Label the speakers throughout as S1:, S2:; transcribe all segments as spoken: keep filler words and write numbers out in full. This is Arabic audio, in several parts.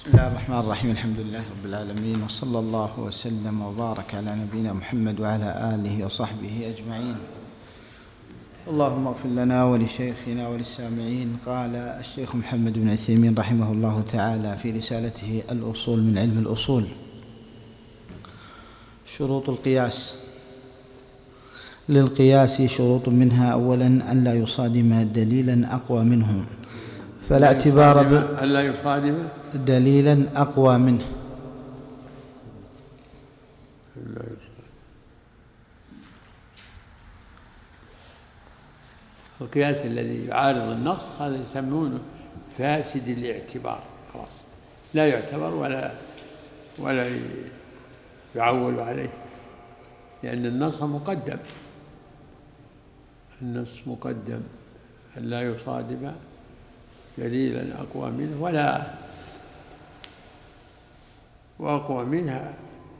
S1: بسم الله الرحمن الرحيم. الحمد لله رب العالمين، وصلى الله وسلم وبارك على نبينا محمد وعلى آله وصحبه أجمعين. اللهم اغفر لنا ولشيخنا وللسامعين. قال الشيخ محمد بن عثيمين رحمه الله تعالى في رسالته الأصول من علم الأصول: شروط القياس. للقياس شروط، منها أولا أن لا يصادم دليلا أقوى منه، فلا اعتبار ب...
S2: ألا يصادم
S1: دليلا أقوى منه.
S2: القياس الذي يعارض النص هذا يسمونه فاسد الاعتبار، خلاص لا يعتبر ولا ولا يعول عليه، لأن النص مقدم النص مقدم أن لا يصادم دليلا أقوى منه ولا وأقوى منها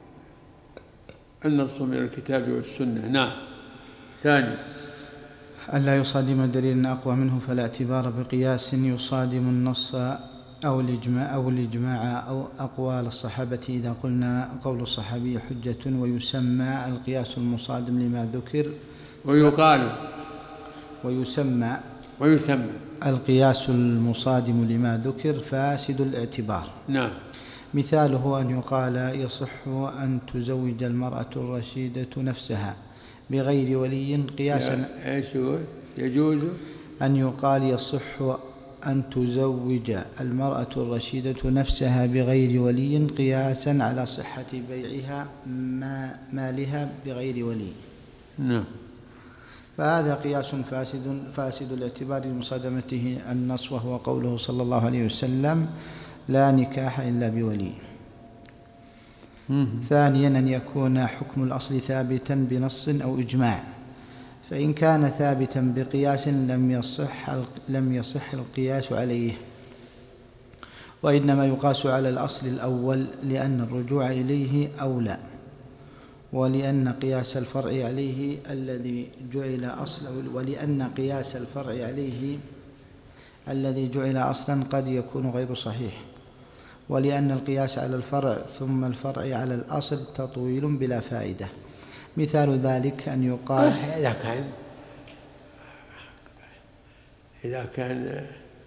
S2: النص من الكتاب والسنة. نعم. ثاني
S1: أن لا يصادم دليلا أقوى منه، فلا اعتبار بقياس يصادم النص أو الإجماع أو الإجماع أو أقوال الصحابة. إذا قلنا قول الصحابي حجة، ويسمى القياس المصادم لما ذكر،
S2: ويقال
S1: ويسمى
S2: ويسمى
S1: القياس المصادم لما ذكر فاسد الاعتبار.
S2: نعم.
S1: مثاله أن يقال يصح أن تزوج المرأة الرشيدة نفسها بغير ولي قياسا.
S2: ايش يجوز
S1: أن يقال يصح أن تزوج المرأة الرشيدة نفسها بغير ولي قياسا على صحة بيعها ما مالها بغير ولي.
S2: نعم.
S1: فهذا قياس فاسد فاسد الاعتبار لمصادمته النص، وهو قوله صلى الله عليه وسلم: لا نكاح إلا بولي. ثانيا أن يكون حكم الأصل ثابتا بنص أو إجماع، فإن كان ثابتا بقياس لم يصح لم يصح القياس عليه، وإنما يقاس على الأصل الأول لأن الرجوع إليه أولى، ولأن قياس الفرع عليه الذي جعل أصلا ولأن قياس الفرع عليه الذي جعل أصلا قد يكون غير صحيح، ولأن القياس على الفرع ثم الفرع على الأصل تطويل بلا فائدة. مثال ذلك أن يقال
S2: إذا كان إذا كان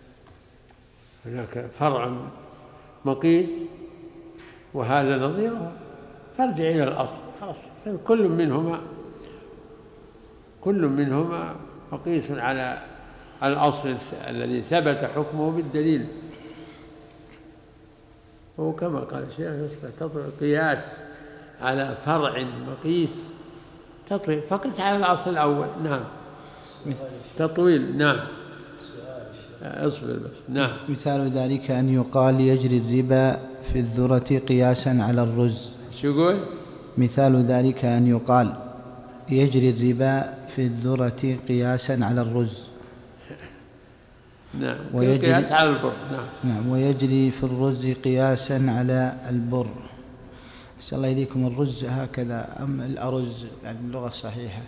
S2: هناك فرع مقيس وهذا نظيره فارجع إلى الأصل، خلاص كل منهما كل منهما مقيس على الأصل الذي ثبت حكمه بالدليل. وكما قال الشيخ تطويل قياس على فرع مقيس تطويل، فقس على الأصل الأول. نعم. تطويل. نعم. اصبر بس. نعم.
S1: مثال ذلك أن يقال يجري الربا في الذرة قياسا على الرز.
S2: شو يقول؟
S1: مثال ذلك أن يقال يجري الربا في الذرة قياسا على الرز.
S2: نعم. قياس على البر. نعم.
S1: نعم. ويجري في الرز قياسا على البر. أحسن الله إليكم، الرز هكذا أم الأرز يعني اللغة الصحيحة؟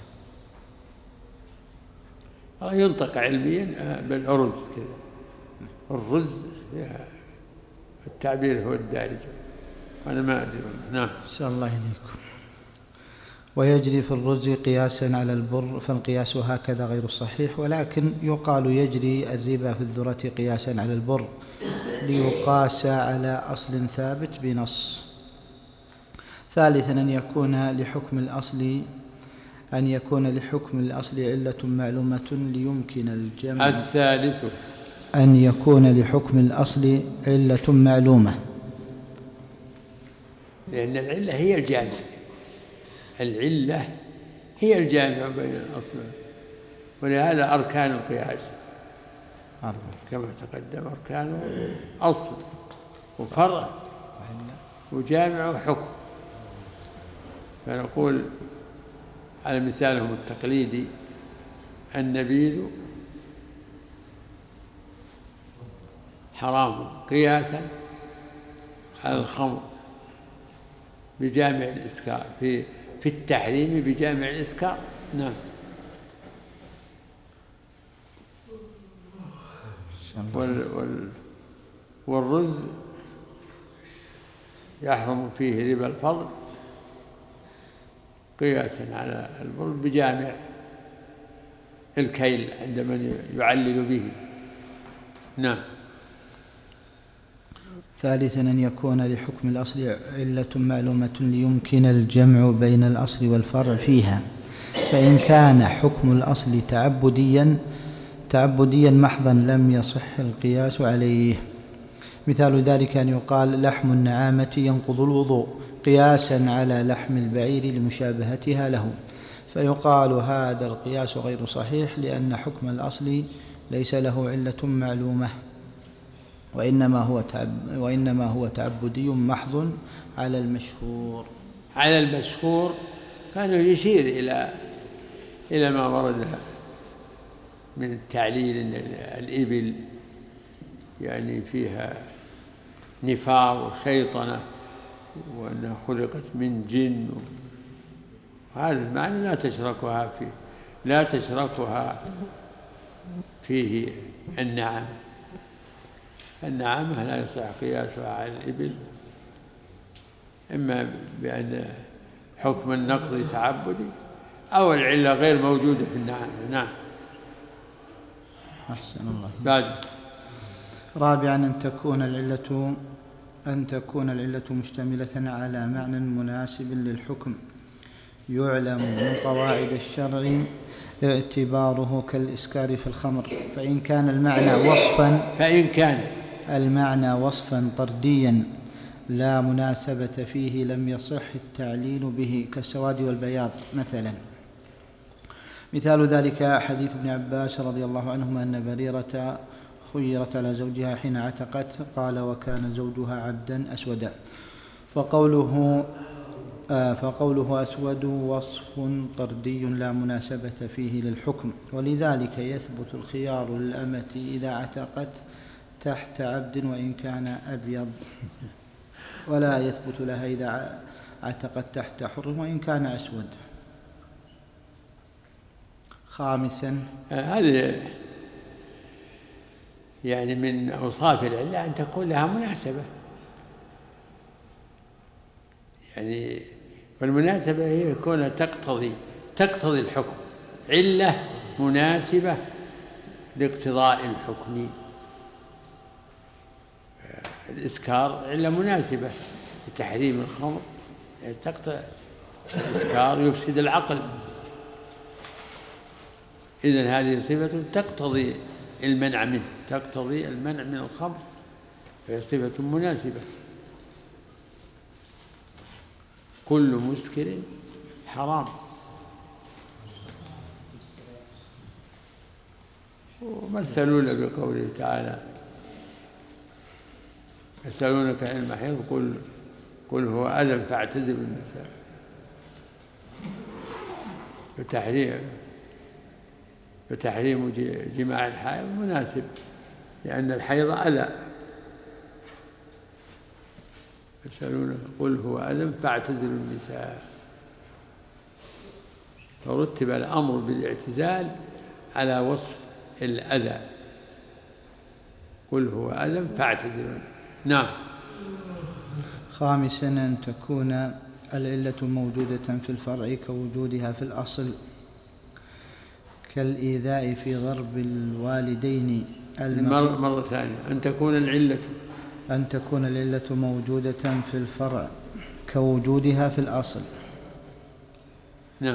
S2: ينطق علميا بالأرز كذا، الرز التعبير هو الدارج، أنا ما أدري. نعم.
S1: أحسن الله إليكم. ويجري في الرز قياسا على البر، فالقياس هكذا غير صحيح، ولكن يقال يجري الربا في الذرة قياسا على البر ليقاس على أصل ثابت بنص. ثالثا أن يكون لحكم الأصل أن يكون لحكم الأصل علة معلومة ليمكن الجمع.
S2: الثالث
S1: أن يكون لحكم الأصل علة معلومة،
S2: لأن العلة هي الجامع، العلة هي الجامع بين الأصل، ولهذا أركان القياس كما تقدم: أركان أصل وفرع وجامع وحكم. فنقول على مثالهم التقليدي: النبيذ حرام قياسا على الخمر بجامع الإسكار، في في التحريم بجامع الإسكار. نعم. وال وال والرز يحرم فيه ربا الفضل قياسا على البر بجامع الكيل عند من يعلل به. نعم.
S1: ثالثا أن يكون لحكم الأصل علة معلومة ليمكن الجمع بين الأصل والفرع فيها، فإن كان حكم الأصل تعبديا تعبديا محضا لم يصح القياس عليه. مثال ذلك أن يقال لحم النعامة ينقض الوضوء قياسا على لحم البعير لمشابهتها له، فيقال هذا القياس غير صحيح لأن حكم الأصل ليس له علة معلومة، وإنما هو تعب وإنما هو تعبدي محض على المشهور.
S2: على المشهور كان يشير إلى إلى ما ورد من التعليل أن الإبل يعني فيها نفاق وشيطنة وأنها خلقت من جن، وهذا المعنى لا تشركها فيه لا تشركها فيه النعم. النعامة لا يصح قياسها على الإبل، إما بأن حكم النقض تعبدي أو العلة غير موجودة في النعامة. نعم.
S1: أحسن الله.
S2: بعد.
S1: رابعا أن تكون العلة أن تكون العلة مشتملة على معنى مناسب للحكم يعلم من قواعد الشرع اعتباره كالإسكار في الخمر، فإن كان المعنى وصفا
S2: فإن كان
S1: المعنى وصفا طرديا لا مناسبة فيه لم يصح التعليل به كالسواد والبياض مثلا. مثال ذلك حديث ابن عباس رضي الله عنهما أن بريرة خيرت على زوجها حين عتقت، قال وكان زوجها عبدا أسودا، فقوله آه فقوله أسود وصف طردي لا مناسبة فيه للحكم، ولذلك يثبت الخيار للأمة إذا عتقت تحت عبد وإن كان أبيض، ولا يثبت لها إذا عتقت تحت حر وإن كان أسود. خامسا
S2: هذه يعني من أوصاف العلة أن تكون لها مناسبة، يعني والمناسبة هي كونها تقتضي تقتضي الحكم، علة مناسبة لاقتضاء الحكم. الإسكار علة مناسبة لتحريم الخمر، يعني تقتضي الإسكار يفسد العقل، إذن هذه صفة تقتضي المنع منه تقتضي المنع من الخمر، فهي صفة مناسبة. كل مسكر حرام. ومثلون بقوله تعالى يسألونك عن المحيض قل قل هو أذى فاعتزلوا النساء، فتحريم فتحريم جماع الحائض مناسب لأن الحيض أذى. يسألونك قل هو أذى فاعتزلوا النساء، فرتب الأمر بالاعتزال على وصف الأذى. قل هو أذى فاعتزلوا. نعم.
S1: خامسا أن تكون العلة موجودة في الفرع كوجودها في الأصل، كالإيذاء في ضرب الوالدين.
S2: مرة, مرة ثانية أن تكون العلة
S1: أن تكون العلة موجودة في الفرع كوجودها في الأصل.
S2: نعم.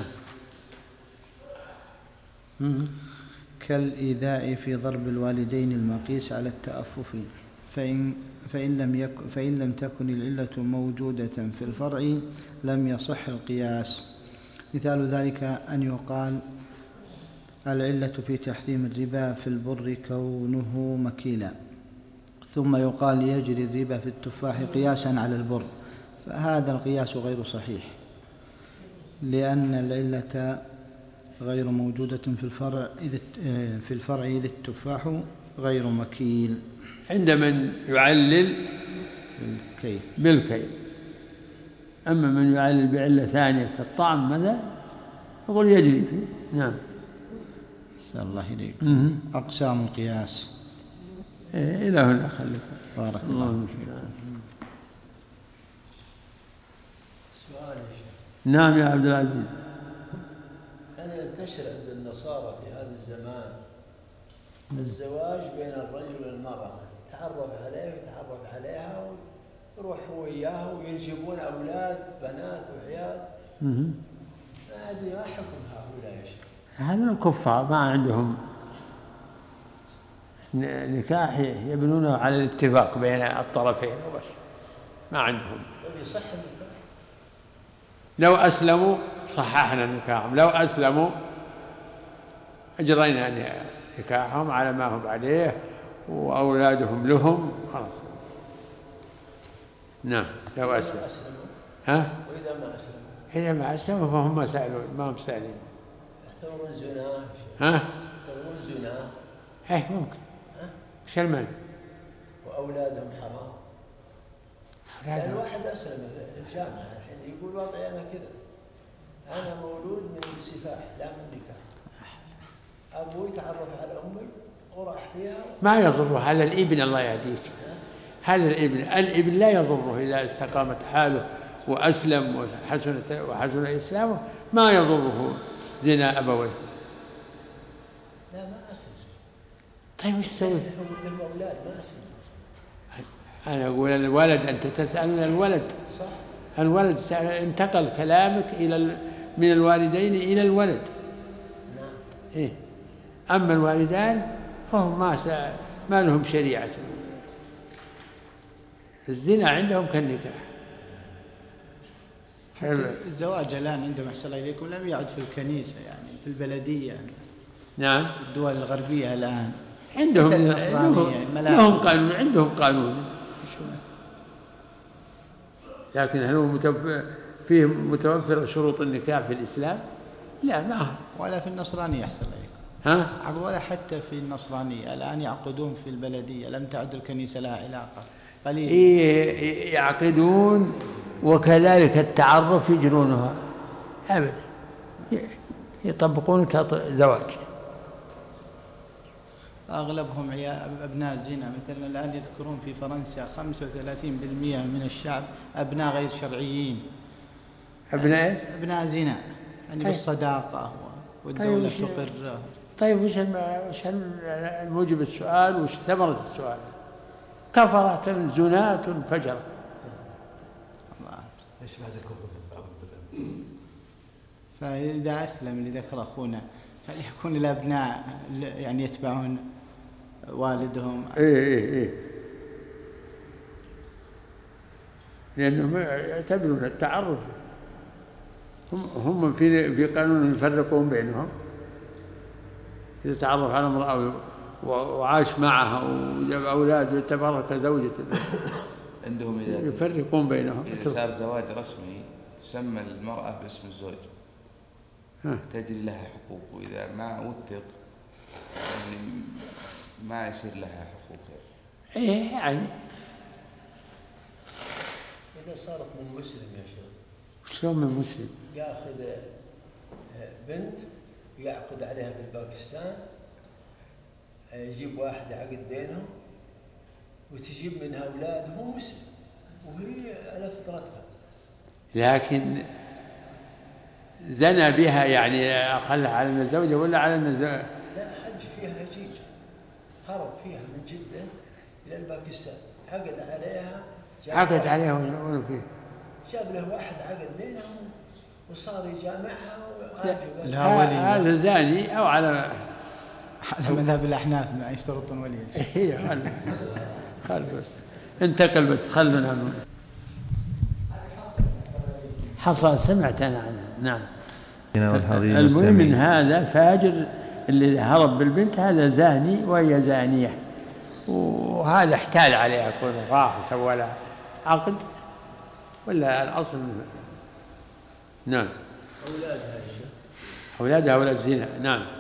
S1: كالإيذاء في ضرب الوالدين المقيس على التأفف، فإن, فإن, لم يك فإن لم تكن العلة موجودة في الفرع لم يصح القياس. مثال ذلك أن يقال العلة في تحريم الربا في البر كونه مكيلا، ثم يقال يجري الربا في التفاح قياسا على البر، فهذا القياس غير صحيح لأن العلة غير موجودة في الفرع إذ في الفرع إذ التفاح غير مكيل.
S2: عند من يعلل
S1: بالكيل
S2: بالكيل، أما من يعلل بعلة ثانية كالطعم ماذا يقول يجري فيه. نعم.
S1: أحسن الله إليك. أقسام القياس.
S2: إلى هنا خليك.
S1: بارك الله.
S3: سؤال يا شيخ.
S2: نعم يا عبد العزيز.
S3: كان ينتشر عند النصارى في هذا الزمان الزواج بين الرجل والمرأة، تعرف عليه وتعرف عليها ويروح هو وياها وينجبون أولاد بنات وعيال. ما أدري ما حكم هؤلاء يا شيخ.
S2: هذا الكفار ما عندهم نكاح، يبنونه على الاتفاق بين الطرفين وبس، ما عندهم.
S3: يصح النكاح؟
S2: لو أسلموا صححنا نكاحهم، لو أسلموا أجرينا نكاحهم على ما هم عليه وأولادهم لهم خلاص. نعم لو أسلموا. ها؟
S3: وإذا ما أسلموا؟
S2: إذا ما أسلموا فهم ما سألوا، ما هم سائلين.
S3: يعتبرون زنا؟
S2: ها؟
S3: يعتبرون زنا؟
S2: إيه ممكن. ها؟ وش المانع؟
S3: وأولادهم حرام. يعني الواحد أسلم في الجامعة الحين يقول وضعي أنا كذا، أنا مولود من السفاح لا من نكاح. أبوي تعرف على أمي وراح فيها.
S2: ما يضره هذا الابن، الله يهديك. هذا الابن الابن لا يضره إذا استقامت حاله وأسلم وحسن وحسن إسلامه، ما يضره زنا أبويه.
S3: لا ما أسلم.
S2: طيب وش تسوي؟
S3: له أولاد ما أسلم.
S2: أنا أقول الولد، أنت تسألنا الولد.
S3: صح.
S2: الولد انتقل كلامك إلى من الوالدين إلى الولد.
S3: نعم.
S2: إيه. أما الوالدان فهم ما ما لهم شريعة. الزنا عندهم كالنكاح.
S1: الزواج الآن عندهم أحسن الله إليكم لم يعد في الكنيسة، يعني في البلدية.
S2: نعم.
S1: الدول الغربية الآن
S2: عندهم لهم قانون، عندهم قانون، لكن هل هو فيه متوفر شروط النكاح في الإسلام؟ لا ما هو.
S1: ولا في النصرانية أحسن الله إليكم.
S2: ها؟
S1: ولا حتى في النصرانية الآن يعقدون في البلدية، لم تعد الكنيسة لها علاقة قليل.
S2: إيه يعقدون، وكذلك التعرف يجرونها أبدا، يطبقون زواج.
S1: أغلبهم أبناء زنا. مثلا الآن يذكرون في فرنسا خمسة وثلاثين بالمئة من الشعب أبناء غير شرعيين.
S2: أبناء
S1: أبناء زنا يعني طيب. بالصداقة والدولة
S2: طيب
S1: تقر.
S2: طيب وش وش الموجب السؤال وش ثمرة السؤال؟ كفرة زناة فجرة.
S3: ايش بعد الكفر؟
S1: فإذا أسلم اللي ذكر أخونا فليكون الأبناء يعني يتبعون والدهم.
S2: إيه إيه إيه. لأنهم يعتبرون التعرف، هم هم في في قانون يفرقون بينهم. إذا تعرف على امرأة وعاش معها وجاب أولاد وتبرك زوجته
S4: عندهم إذا
S2: يفرقون بينهم.
S4: إذا صار زواج رسمي تسمى المرأة باسم الزوج، تجري لها حقوق، وإذا ما وثق يعني ما يصير لها حقوق.
S2: إيه يعني
S3: إذا صارت من مسلم يا شيخ.
S2: شلون من مسلم؟
S3: يأخذ بنت يعقد عليها في باكستان، يجيب واحد عقد بينهم وتجيب منها أولاد، هو مسلم وهي على فطرتها،
S2: لكن زنى بها يعني أخلها على أن الزوجة ولا على أن الزوجة؟
S3: لا حج فيها هجيج، هرب فيها من جدة إلى الباكستان، عقد عليها
S2: عقد عليها ولا فيه؟
S3: جاب له واحد عقد بينهم وصار يجامعها
S1: وعاجبه.
S2: هذا زاني أو على
S1: على مذهب الأحناف ما يشترطون ولي.
S2: هي خل خل بس انتقل بس خلنا عنه. حصل سمعت أنا عنها. نعم. المهم من هذا فاجر اللي هرب بالبنت هذا زاني وهي زانية، وهذا احتال عليها يكون راح سوى لها عقد ولا الأصل. نعم.
S3: أولادها
S2: أولادها أولاد زنا. نعم.